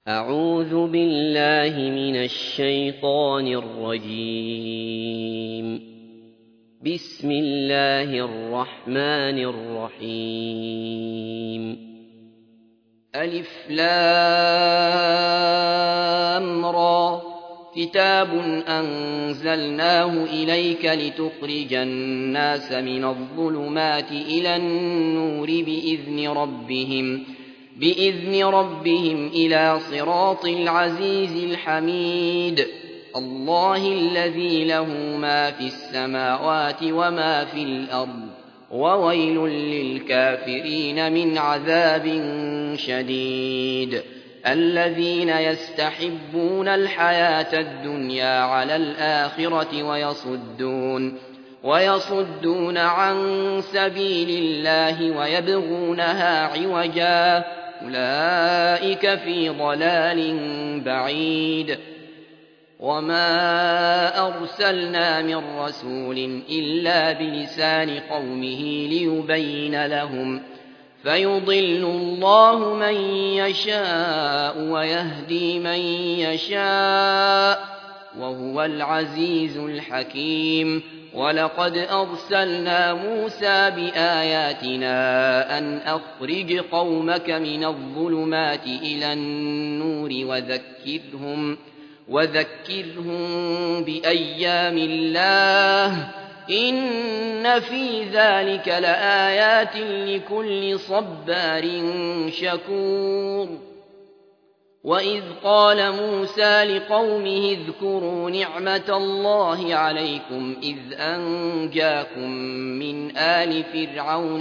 أعوذ بالله من الشيطان الرجيم. بسم الله الرحمن الرحيم. ألف لام را كتاب أنزلناه إليك لتخرج الناس من الظلمات إلى النور بإذن ربهم إلى صراط العزيز الحميد. الله الذي له ما في السماوات وما في الأرض وويل للكافرين من عذاب شديد. الذين يستحبون الحياة الدنيا على الآخرة ويصدون عن سبيل الله ويبغونها عوجا أولئك في ضلال بعيد. وما أرسلنا من رسول إلا بلسان قومه ليبين لهم فيضل الله من يشاء ويهدي من يشاء وهو العزيز الحكيم. ولقد أرسلنا موسى بآياتنا أن أخرج قومك من الظلمات إلى النور وذكرهم بأيام الله إن في ذلك لآيات لكل صبار شكور. وإذ قال موسى لقومه اذكروا نعمة الله عليكم إذ أنجاكم من آل فرعون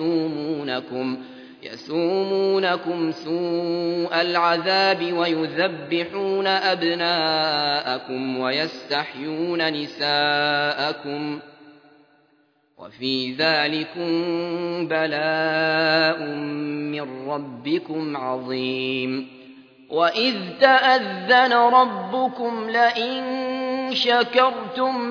يسومونكم سوء العذاب ويذبحون أبناءكم ويستحيون نساءكم وفي ذلكم بلاء من ربكم عظيم. وإذ تأذن ربكم لئن شكرتم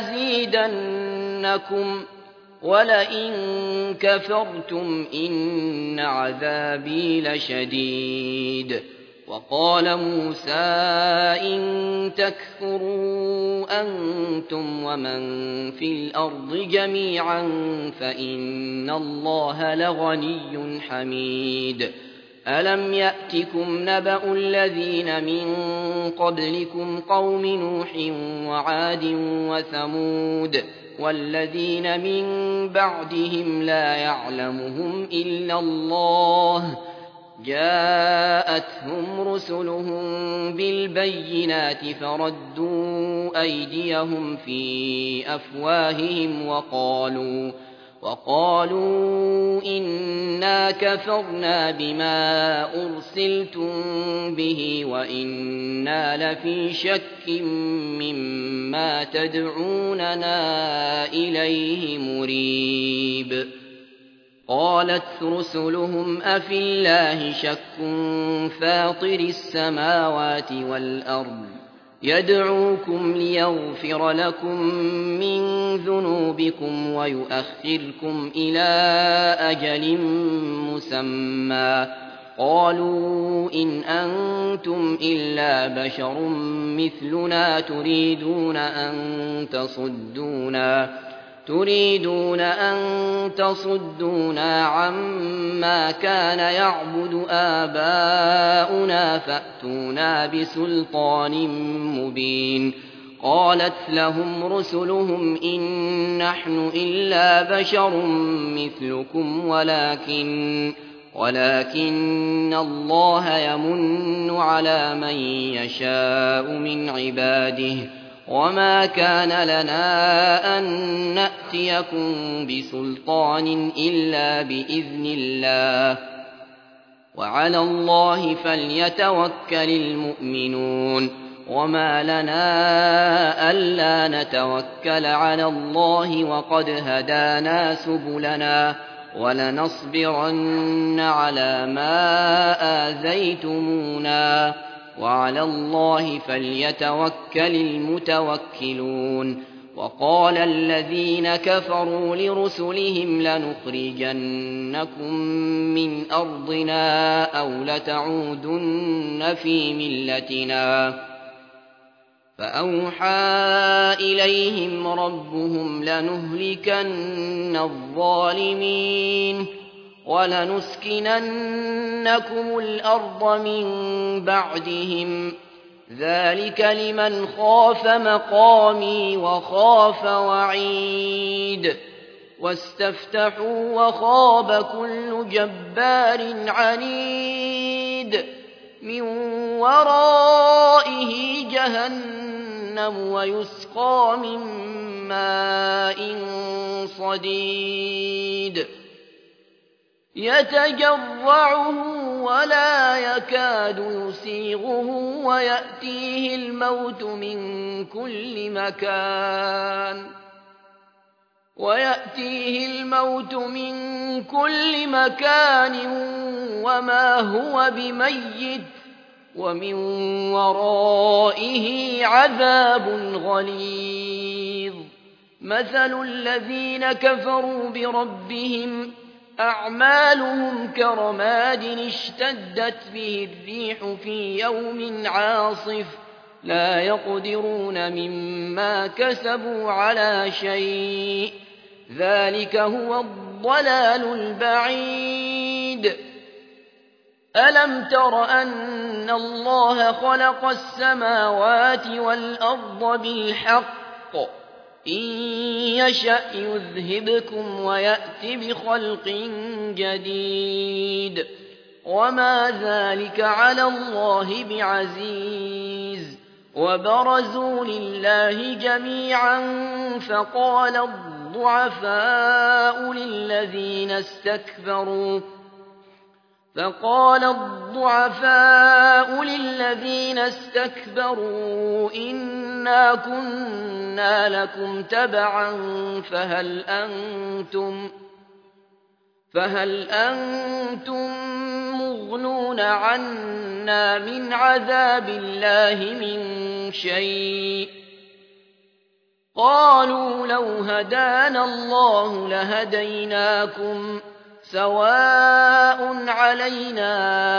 لأزيدنكم ولئن كفرتم إن عذابي لشديد. وقال موسى إن تكفروا أنتم ومن في الأرض جميعا فإن الله لغني حميد. ألم يأتكم نبأ الذين من قبلكم قوم نوح وعاد وثمود والذين من بعدهم لا يعلمهم إلا الله جاءتهم رسلهم بالبينات فردوا أيديهم في أفواههم وقالوا إنا كفرنا بما أرسلتم به وإنا لفي شك مما تدعوننا إليه مريب. قالت رسلهم أفي الله شك فاطر السماوات والأرض يدعوكم ليغفر لكم من ذنوبكم ويؤخركم إلى أجل مسمى قالوا إن أنتم إلا بشر مثلنا تريدون أن تصدونا عما كان يعبد آباؤنا فأتونا بسلطان مبين. قالت لهم رسلهم إن نحن إلا بشر مثلكم ولكن الله يمن على من يشاء من عباده وما كان لنا أن نأتيكم بسلطان إلا بإذن الله وعلى الله فليتوكل المؤمنون. وما لنا ألا نتوكل على الله وقد هدانا سبلنا ولنصبرن على ما آذيتمونا وعلى الله فليتوكل المتوكلون. وقال الذين كفروا لرسلهم لنخرجنكم من أرضنا أو لتعودن في ملتنا فأوحى إليهم ربهم لنهلكن الظالمين ولنسكننكم الأرض من بعدهم ذلك لمن خاف مقامي وخاف وعيد واستفتحوا وخاب كل جبار عنيد من ورائه جهنم ويسقى من ماء صديد يتجرعه ولا يكاد يسيغه ويأتيه الموت من كل مكان وما هو بميت ومن ورائه عذاب غليظ مثل الذين كفروا بربهم أعمالهم كرماد اشتدت به الريح في يوم عاصف لا يقدرون مما كسبوا على شيء ذلك هو الضلال البعيد ألم تر أن الله خلق السماوات والأرض بالحق إن يشأ يذهبكم ويأت بخلق جديد وما ذلك على الله بعزيز وبرزوا لله جميعا فقال الضعفاء للذين استكبروا إنا كنا لكم تبعا فهل أنتم مغنون عنا من عذاب الله من شيء قالوا لو هدانا الله لهديناكم سواء علينا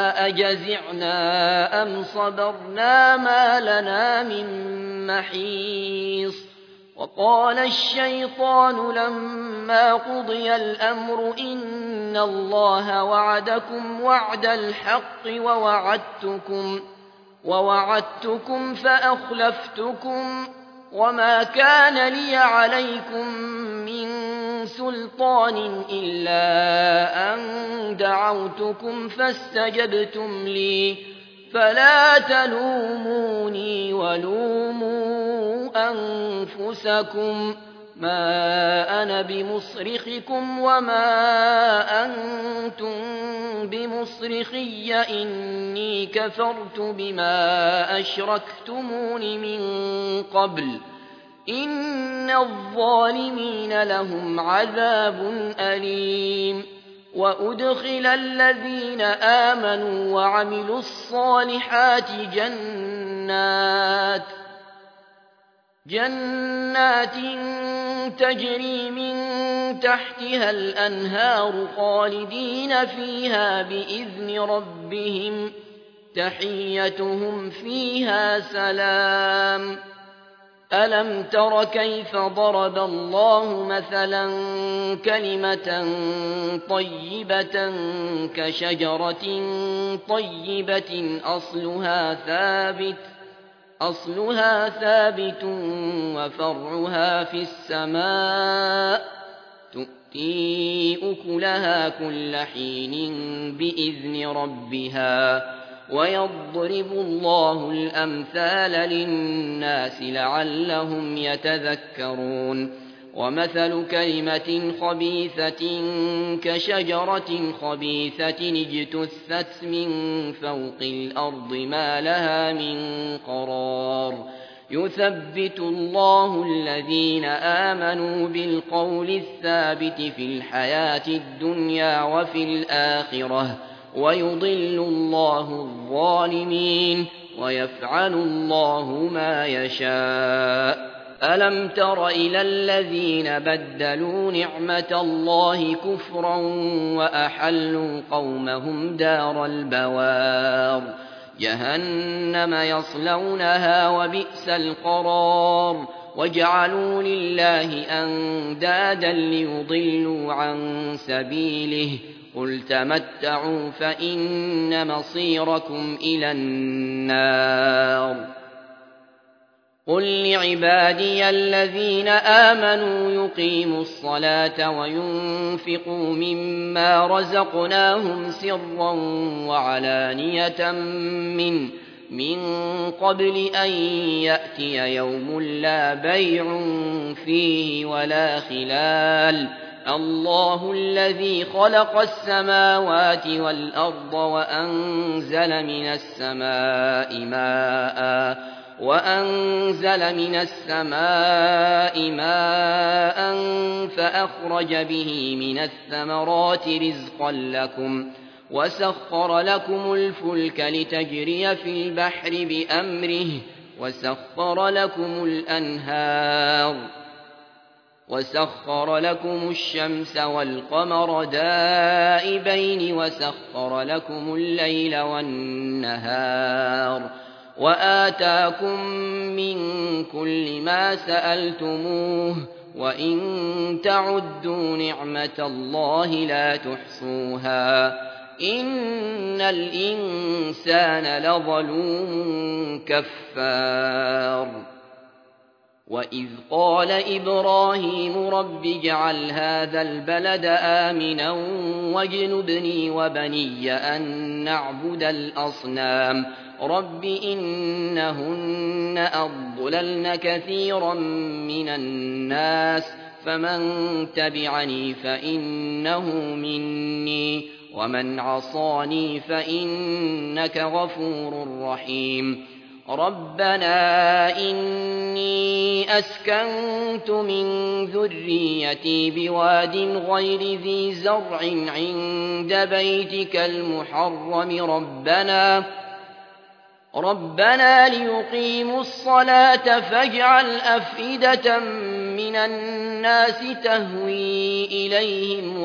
أجزعنا أم صبرنا ما لنا من محيص وقال الشيطان لما قضي الأمر إن الله وعدكم وعد الحق ووعدتكم فأخلفتكم وما كان لي عليكم من سلطان إلا أن دعوتكم فاستجبتم لي فلا تلوموني ولوموا أنفسكم ما أنا بمصرخكم وما أنتم بمصرخي إني كفرت بما أشركتمون من قبل إن الظالمين لهم عذاب أليم وأدخل الذين آمنوا وعملوا الصالحات جنات تجري من تحتها الأنهار خالدين فيها بإذن ربهم تحيتهم فيها سلام ألم تر كيف ضرب الله مثلا كلمة طيبة كشجرة طيبة أصلها ثابت وفرعها في السماء تؤتي أكلها كل حين بإذن ربها ويضرب الله الأمثال للناس لعلهم يتذكرون ومثل كلمة خبيثة كشجرة خبيثة اجتثت من فوق الأرض ما لها من قرار يثبت الله الذين آمنوا بالقول الثابت في الحياة الدنيا وفي الآخرة ويضل الله الظالمين ويفعل الله ما يشاء ألم تر إلى الذين بدلوا نعمة الله كفرا وأحلوا قومهم دار البوار جهنم يصلونها وبئس القرار وجعلوا لله أندادا ليضلوا عن سبيله قل تمتعوا فإن مصيركم إلى النار قل لعبادي الذين آمنوا يقيموا الصلاة وينفقوا مما رزقناهم سرا وعلانية من قبل أن يأتي يوم لا بيع فيه ولا خلال الله الذي خلق السماوات والأرض وأنزل من السماء ماء فأخرج به من الثمرات رزقا لكم وسخر لكم الفلك لتجري في البحر بأمره وسخر لكم الأنهار وسخر لكم الشمس والقمر دائبين وسخر لكم الليل والنهار وآتاكم من كل ما سألتموه وإن تعدوا نعمة الله لا تحصوها إن الإنسان لظلوم كفار وإذ قال إبراهيم رب اجعل هذا البلد آمنا واجنبني وبني أن نعبد الأصنام رب إنهن أضللن كثيرا من الناس فمن تبعني فإنه مني ومن عصاني فإنك غفور رحيم ربنا إني أسكنت من ذريتي بواد غير ذي زرع عند بيتك المحرم ربنا ليقيموا الصلاة فاجعل أفئدة من الناس تهوي إليهم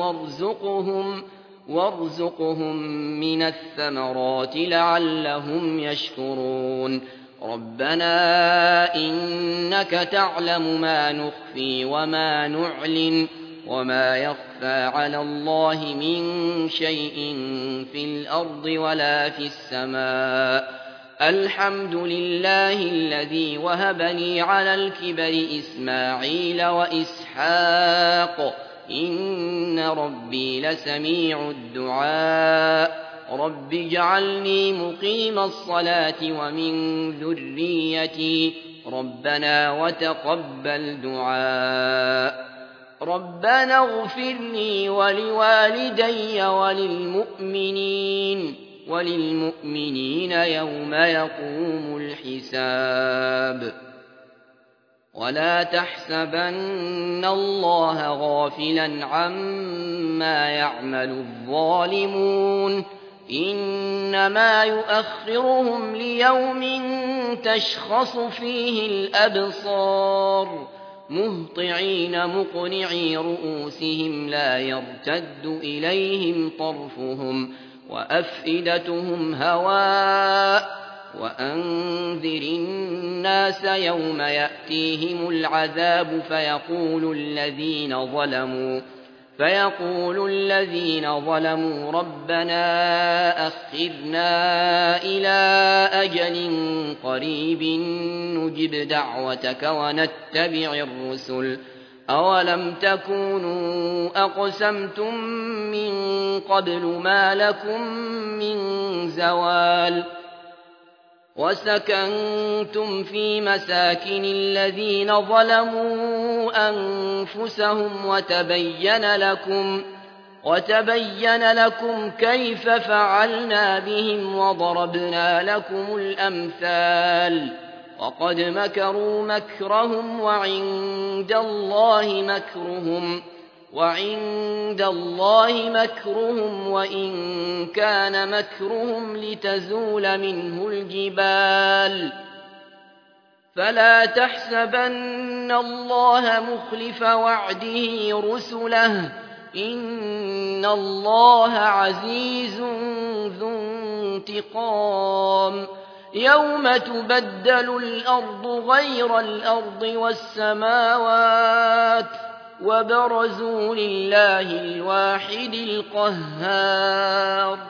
وارزقهم من الثمرات لعلهم يشكرون ربنا إنك تعلم ما نخفي وما نعلن وما يخفى على الله من شيء في الأرض ولا في السماء الحمد لله الذي وهبني على الكبر إسماعيل وإسحاق إن ربي لسميع الدعاء رب اجعلني مقيم الصلاة ومن ذريتي ربنا وتقبل دعاء ربنا اغفر لي ولوالدي وللمؤمنين يوم يقوم الحساب ولا تحسبن الله غافلا عما يعمل الظالمون إنما يؤخرهم ليوم تشخص فيه الأبصار مهطعين مقنعي رؤوسهم لا يرتد إليهم طرفهم وأفئدتهم هواء وأنذر الناس يوم يأتيهم العذاب فيقول الذين ظلموا ربنا أخرنا إلى أجل قريب نجب دعوتك ونتبع الرسل أولم تكونوا أقسمتم من قبل ما لكم من زوال وسكنتم في مساكن الذين ظلموا أنفسهم وتبين لكم كيف فعلنا بهم وضربنا لكم الأمثال وقد مكروا مكرهم وعند الله مكرهم وإن كان مكرهم لتزول منه الجبال فلا تحسبن الله مخلف وعده رسله إن الله عزيز ذو انتقام يوم تبدل الأرض غير الأرض والسماوات وبرزوا لله الواحد القهار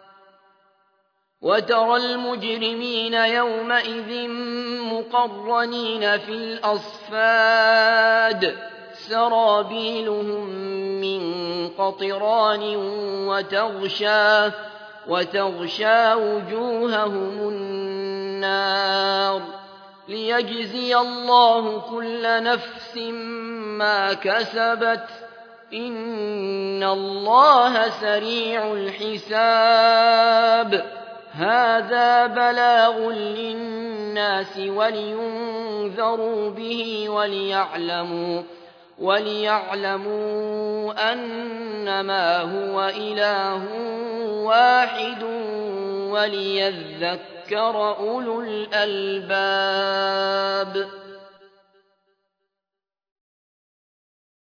وترى المجرمين يومئذ مقرنين في الأصفاد سرابيلهم من قطران وتغشى وجوههم النار ليجزي الله كل نفس ما كسبت إن الله سريع الحساب هذا بلاغ للناس ولينذروا به وليعلموا أنما هو إله واحد وليذكر أولو الألباب